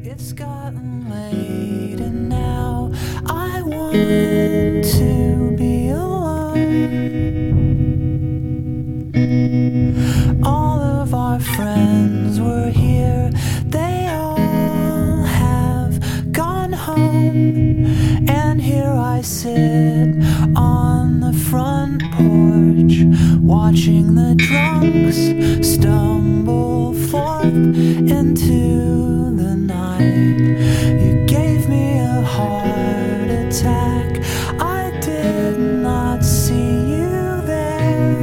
It's gotten late and now I want to be alone. All of our friends were here, they all have gone home. And here I sit on the front porch, watching the drunks stumble forth into the night. You gave me a heart attack, I did not see you there.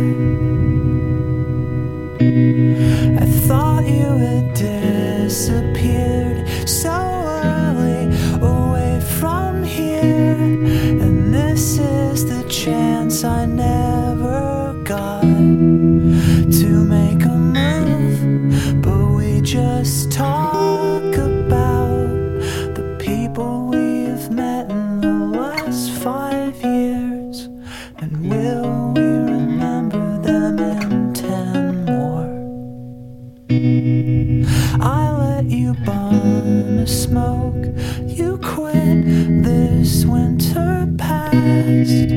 I thought you had disappeared so early away from here, and this is the chance I never got to make a move. But we just talk about the people we've met in the last 5 years, and will we remember them in 10 more? I let you bum a smoke, you quit this winter past.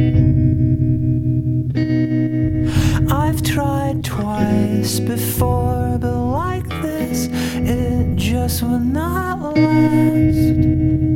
I've tried twice before, but like this, it just would not last.